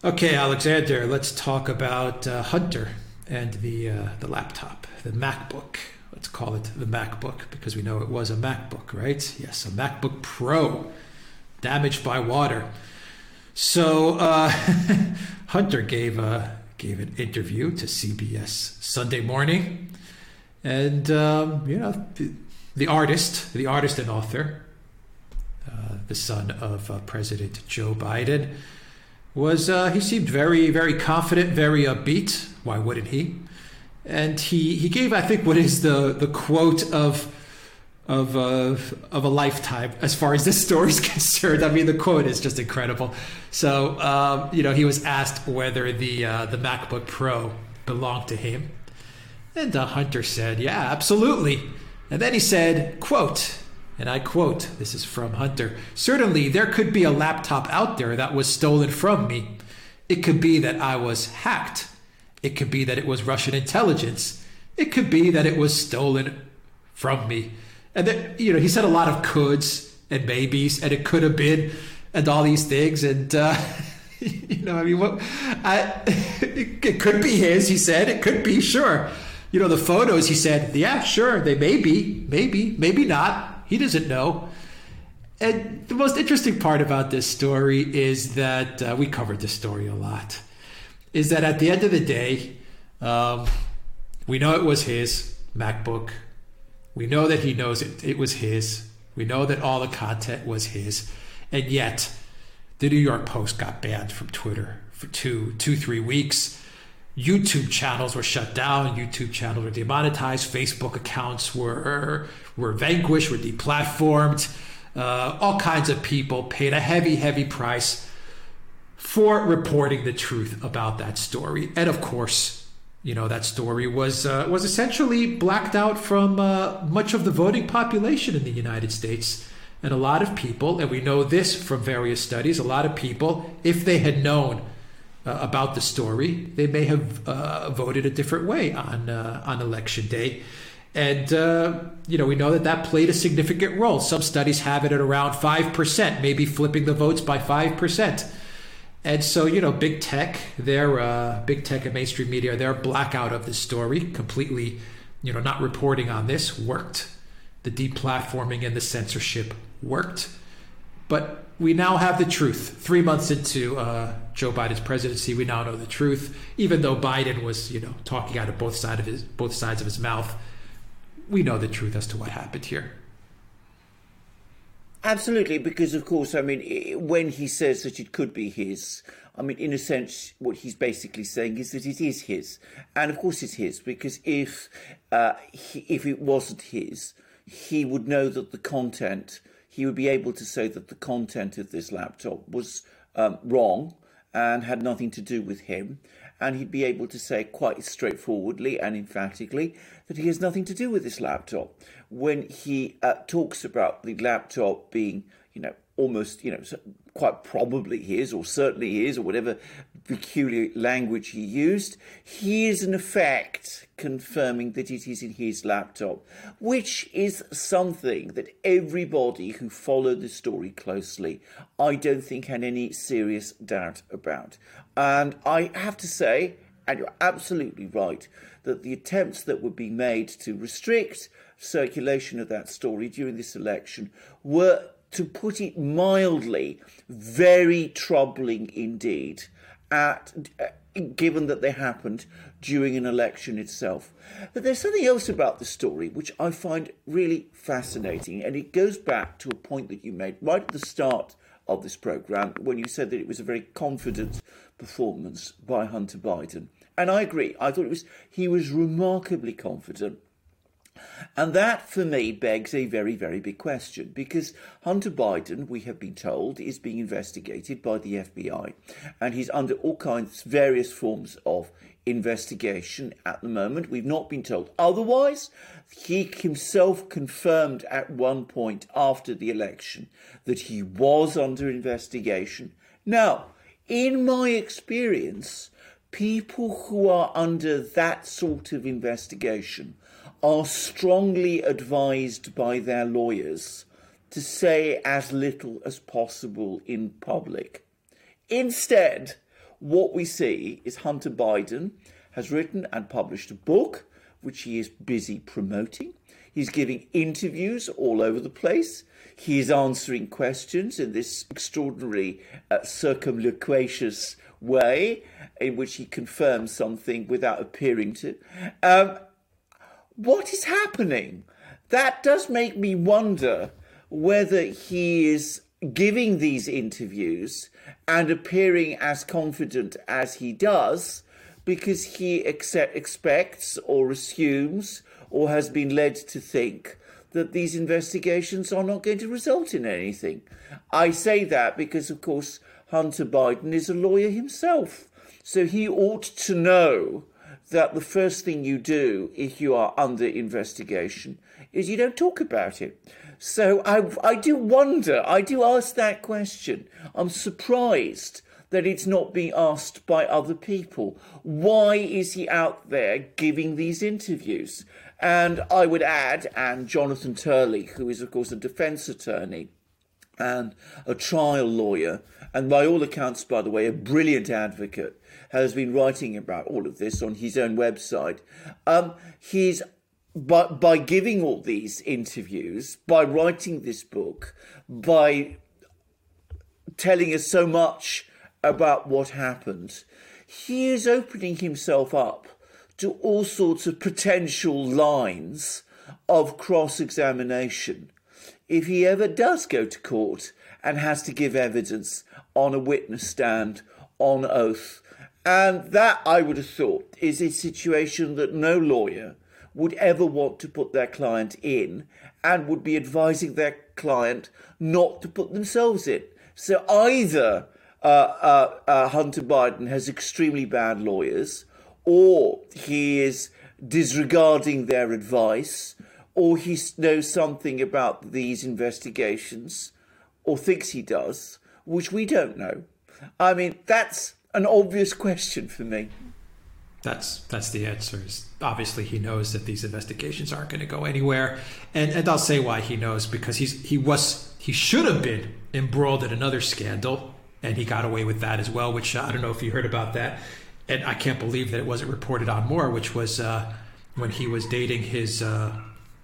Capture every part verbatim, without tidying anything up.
Okay, Alexander, let's talk about uh, Hunter and the uh, the laptop, the MacBook. Let's call it the MacBook because we know it was a MacBook, right? Yes, a MacBook Pro damaged by water. So uh, Hunter gave a gave an interview to C B S Sunday Morning, and um, you know the, the artist, the artist and author, uh, the son of uh, President Joe Biden. Was uh, he seemed very, very confident, very upbeat. Why wouldn't he? And he, he gave, I think, what is the, the quote of of uh, of a lifetime as far as this story is concerned. I mean, the quote is just incredible. So, um, you know, he was asked whether the uh, the MacBook Pro belonged to him, and uh, Hunter said, "Yeah, absolutely." And then he said, "Quote." And I quote, this is from Hunter, "Certainly there could be a laptop out there that was stolen from me. It could be that I was hacked. It could be that it was Russian intelligence. It could be that it was stolen from me." And then, you know, he said a lot of coulds and maybes, and it could have been, and all these things. And, uh, you know, I mean, what, I, it, it could be his, he said. It could be, sure. You know, the photos, he said, yeah, sure, they may be, maybe, maybe not. He doesn't know. And the most interesting part about this story is that uh, we covered this story a lot, is that at the end of the day, um, we know it was his MacBook. We know that he knows it, it was his. We know that all the content was his. And yet, the New York Post got banned from Twitter for two, two, three weeks. YouTube channels were shut down. YouTube channels were demonetized. Facebook accounts were were vanquished, were deplatformed. Uh, all kinds of people paid a heavy, heavy price for reporting the truth about that story. And of course, you know, that story was uh, was essentially blacked out from uh, much of the voting population in the United States. And a lot of people, and we know this from various studies, a lot of people, if they had known Uh, about the story, they may have uh, voted a different way on uh, on election day. And, uh, you know, we know that that played a significant role. Some studies have it at around five percent, maybe flipping the votes by five percent. And so, you know, big tech, their uh, big tech and mainstream media, their blackout of this story, completely, you know, not reporting on this, worked. The deplatforming and the censorship worked. But we now have the truth. Three months into uh, Joe Biden's presidency, we now know the truth. Even though Biden was, you know, talking out of both sides of his both sides of his mouth, we know the truth as to what happened here. Absolutely, because of course, I mean, when he says that it could be his, I mean, in a sense, what he's basically saying is that it is his, and of course it's his, because if uh, he, if it wasn't his, he would know that the content. He would be able to say that the content of this laptop was um, wrong and had nothing to do with him. And he'd be able to say quite straightforwardly and emphatically that he has nothing to do with this laptop. When he uh, talks about the laptop being, you know, almost, you know, quite probably his, or certainly his, or whatever peculiar language he used, he is in effect confirming that it is in his laptop, which is something that everybody who followed the story closely, I don't think had any serious doubt about. And I have to say, and you're absolutely right, that the attempts that were being made to restrict circulation of that story during this election were, to put it mildly, very troubling indeed, at, uh, given that they happened during an election itself. But there's something else about the story which I find really fascinating, and it goes back to a point that you made right at the start of this programme when you said that it was a very confident performance by Hunter Biden. And I agree. I thought it was he was remarkably confident. And that, for me, begs a very, very big question, because Hunter Biden, we have been told, is being investigated by the F B I, and he's under all kinds, various forms of investigation at the moment. We've not been told otherwise. He himself confirmed at one point after the election that he was under investigation. Now, in my experience, people who are under that sort of investigation are strongly advised by their lawyers to say as little as possible in public. Instead, what we see is Hunter Biden has written and published a book, which he is busy promoting. He's giving interviews all over the place. He is answering questions in this extraordinary uh, circumloquacious way in which he confirms something without appearing to. Um, what is happening? That does make me wonder whether he is giving these interviews and appearing as confident as he does because he accept, expects or assumes or has been led to think that these investigations are not going to result in anything. I say that because, of course, Hunter Biden is a lawyer himself. So he ought to know that the first thing you do if you are under investigation is you don't talk about it. So I, I do wonder, I do ask that question. I'm surprised that it's not being asked by other people. Why is he out there giving these interviews? And I would add, and Jonathan Turley, who is, of course, a defence attorney and a trial lawyer, and by all accounts, by the way, a brilliant advocate, has been writing about all of this on his own website. Um, he's, by, by giving all these interviews, by writing this book, by telling us so much about what happened, he is opening himself up to all sorts of potential lines of cross-examination if he ever does go to court and has to give evidence on a witness stand, on oath. And that, I would have thought, is a situation that no lawyer would ever want to put their client in and would be advising their client not to put themselves in. So either uh, uh, uh, Hunter Biden has extremely bad lawyers, or he is disregarding their advice, or he knows something about these investigations, or thinks he does, which we don't know. I mean, that's an obvious question for me. That's that's the answer. Obviously, he knows that these investigations aren't going to go anywhere, and and I'll say why he knows, because he's he was he should have been embroiled in another scandal, and he got away with that as well. Which uh, I don't know if you heard about that, and I can't believe that it wasn't reported on more. Which was uh, when he was dating his. Uh,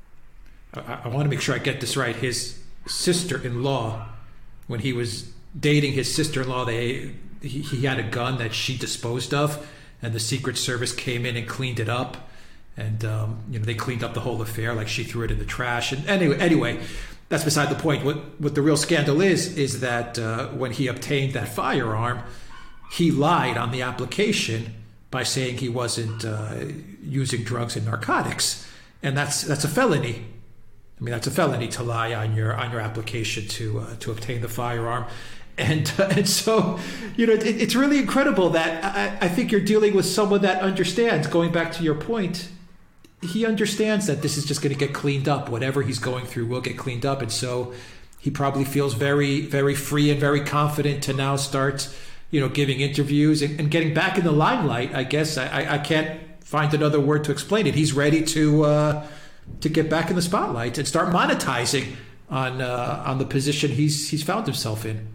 I, I want to make sure I get this right. His sister-in-law, when he was dating his sister-in-law, they he, he had a gun that she disposed of. And the Secret Service came in and cleaned it up, and um, you know they cleaned up the whole affair, like she threw it in the trash. And anyway, anyway, that's beside the point. What what the real scandal is is that uh, when he obtained that firearm, he lied on the application by saying he wasn't uh, using drugs and narcotics, and that's that's a felony. I mean, that's a felony to lie on your on your application to uh, to obtain the firearm. And uh, and so, you know, it, it's really incredible that I, I think you're dealing with someone that understands, going back to your point, he understands that this is just going to get cleaned up. Whatever he's going through will get cleaned up. And so he probably feels very, very free and very confident to now start, you know, giving interviews and, and getting back in the limelight. I guess I, I can't find another word to explain it. He's ready to uh, to get back in the spotlight and start monetizing on uh, on the position he's he's found himself in.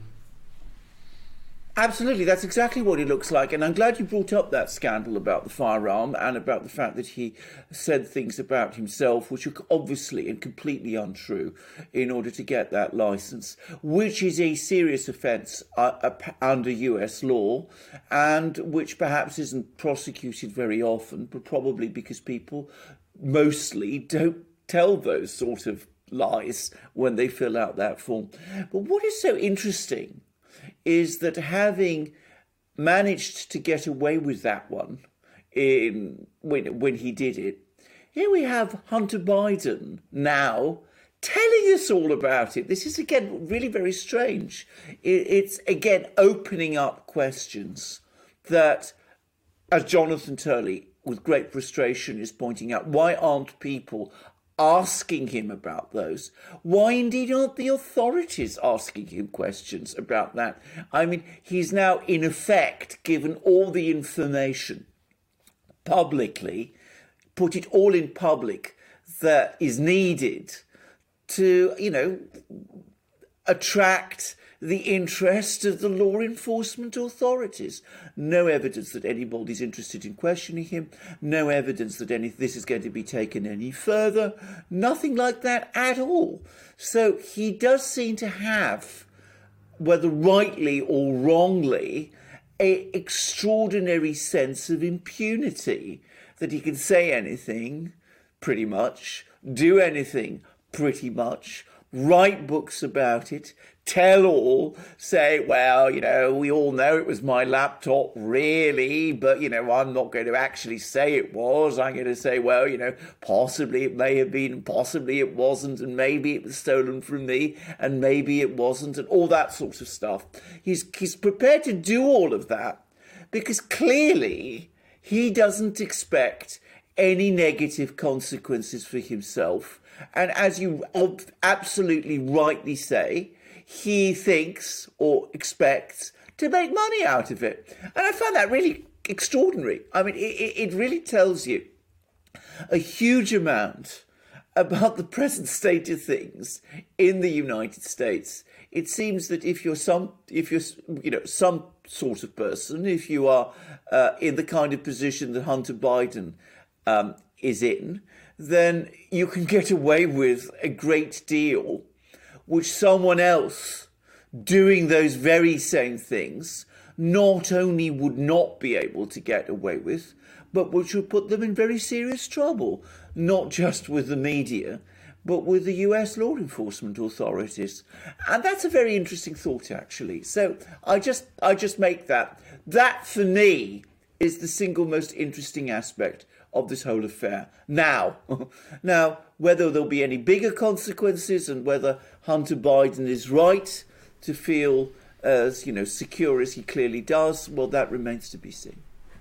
Absolutely, that's exactly what it looks like. And I'm glad you brought up that scandal about the firearm and about the fact that he said things about himself which are obviously and completely untrue in order to get that license, which is a serious offence uh, under U S law, and which perhaps isn't prosecuted very often, but probably because people mostly don't tell those sort of lies when they fill out that form. But what is so interesting is that having managed to get away with that one in when when he did it, here we have Hunter Biden now telling us all about it. This is, again, really very strange. It, it's, again, opening up questions that, as Jonathan Turley, with great frustration, is pointing out, why aren't people asking him about those? Why indeed aren't the authorities asking him questions about that? I mean, he's now in effect given all the information publicly, put it all in public that is needed to, you know, attract the interest of the law enforcement authorities. No evidence that anybody's interested in questioning him. No evidence that any this is going to be taken any further. Nothing like that at all. So he does seem to have, whether rightly or wrongly, an extraordinary sense of impunity, that he can say anything, pretty much, do anything, pretty much, write books about it, tell all, say, well, you know, we all know it was my laptop, really, but, you know, I'm not going to actually say it was. I'm going to say, well, you know, possibly it may have been, possibly it wasn't, and maybe it was stolen from me, and maybe it wasn't, and all that sort of stuff. He's, he's prepared to do all of that because clearly he doesn't expect any negative consequences for himself. And as you absolutely rightly say, he thinks or expects to make money out of it. And I find that really extraordinary. I mean, it, it really tells you a huge amount about the present state of things in the United States. It seems that if you're some, if you're, you know, some sort of person, if you are uh, in the kind of position that Hunter Biden um, is in, then you can get away with a great deal, which someone else doing those very same things not only would not be able to get away with, but which would put them in very serious trouble, not just with the media, but with the U S law enforcement authorities. And that's a very interesting thought, actually. So I just I just make that. That, for me, is the single most interesting aspect of this whole affair. Now, now, whether there'll be any bigger consequences and whether Hunter Biden is right to feel as, you know, secure as he clearly does, well, that remains to be seen.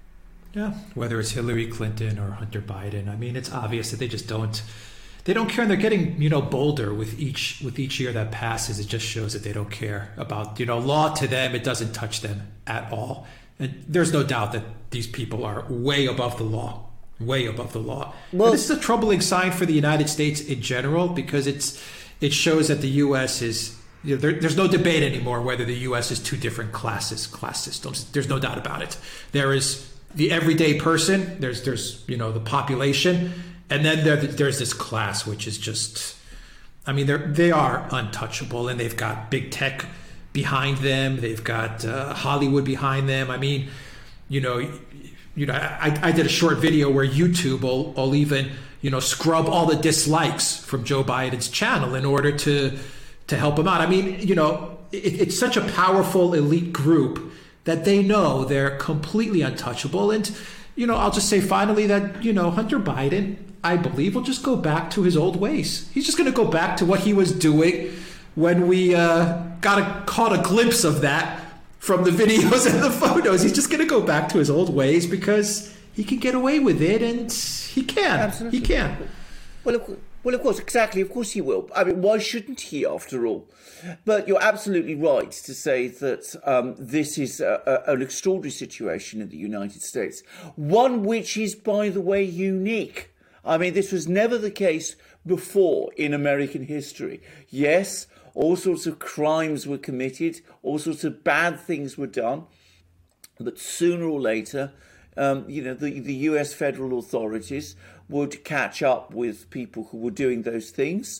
Yeah, whether it's Hillary Clinton or Hunter Biden, I mean, it's obvious that they just don't, they don't care, and they're getting, you know, bolder with each with each year that passes. It just shows that they don't care about, you know, law. To them, it doesn't touch them at all. And there's no doubt that these people are way above the law. Way above the law. Well, and this is a troubling sign for the United States in general, because it's it shows that the U S is, you know, there, there's no debate anymore whether the U S is two different classes, class systems. There's no doubt about it. There is the everyday person. There's there's you know the population, and then there, there's this class which is just, I mean, they're they are untouchable, and they've got big tech behind them. They've got uh, Hollywood behind them. I mean, you know. You know, I, I did a short video where YouTube will, will even, you know, scrub all the dislikes from Joe Biden's channel in order to to help him out. I mean, you know, it, it's such a powerful elite group that they know they're completely untouchable. And, you know, I'll just say finally that, you know, Hunter Biden, I believe, will just go back to his old ways. He's just going to go back to what he was doing when we uh, got a, caught a glimpse of that from the videos and the photos. He's just going to go back to his old ways because he can get away with it, and he can. Absolutely. He can. Well, of, well, of course, exactly. Of course he will. I mean, why shouldn't he, after all? But you're absolutely right to say that um, this is a, a, an extraordinary situation in the United States. One which is, by the way, unique. I mean, this was never the case before in American history. Yes, all sorts of crimes were committed, all sorts of bad things were done, but sooner or later, um, you know, the, the U S federal authorities would catch up with people who were doing those things,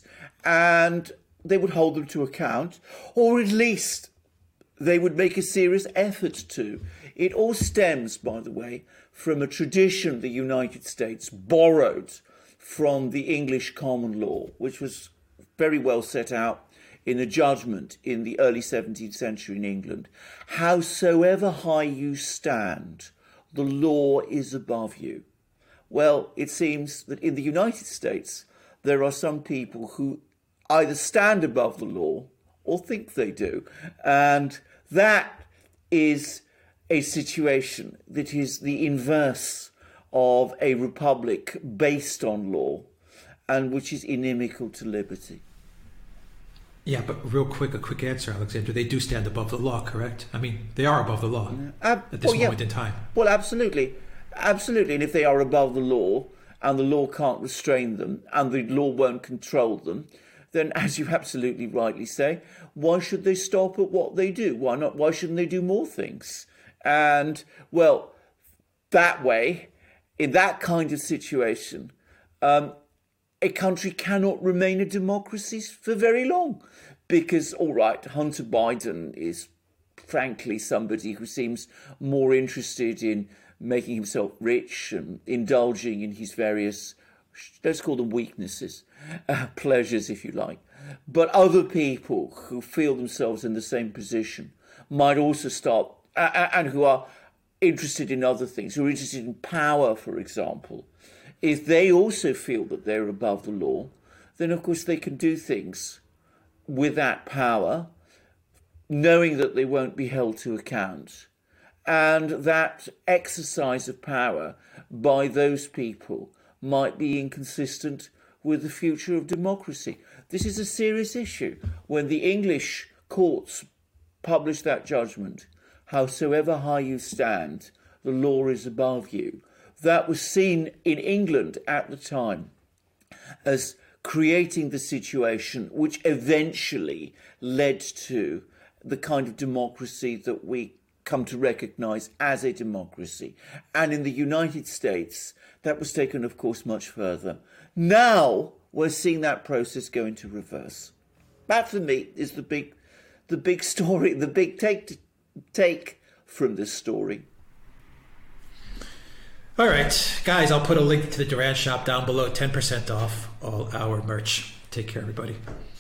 and they would hold them to account, or at least they would make a serious effort to. It all stems, by the way, from a tradition the United States borrowed from the English common law, which was very well set out in a judgment in the early seventeenth century in England. Howsoever high you stand, the law is above you. Well, it seems that in the United States, there are some people who either stand above the law or think they do. And that is a situation that is the inverse of a republic based on law, and which is inimical to liberty. Yeah, but real quick, a quick answer, Alexander. They do stand above the law, correct? I mean, they are above the law uh, at this well, yeah. moment in time. Well, absolutely. Absolutely. And if they are above the law and the law can't restrain them and the law won't control them, then as you absolutely rightly say, why should they stop at what they do? Why not? Why shouldn't they do more things? And, well, that way, in that kind of situation, um, a country cannot remain a democracy for very long. Because, all right, Hunter Biden is frankly somebody who seems more interested in making himself rich and indulging in his various, let's call them weaknesses, uh, pleasures, if you like. But other people who feel themselves in the same position might also start, uh, and who are interested in other things, who are interested in power, for example, if they also feel that they're above the law, then of course they can do things with that power, knowing that they won't be held to account. And that exercise of power by those people might be inconsistent with the future of democracy. This is a serious issue. When the English courts published that judgment, howsoever high you stand, the law is above you, that was seen in England at the time as creating the situation which eventually led to the kind of democracy that we come to recognise as a democracy. And in the United States, that was taken, of course, much further. Now we're seeing that process go into reverse. That, for me, is the big, the big story, the big take take from this story. All right, guys, I'll put a link to the Duran shop down below, ten percent off all our merch. Take care, everybody.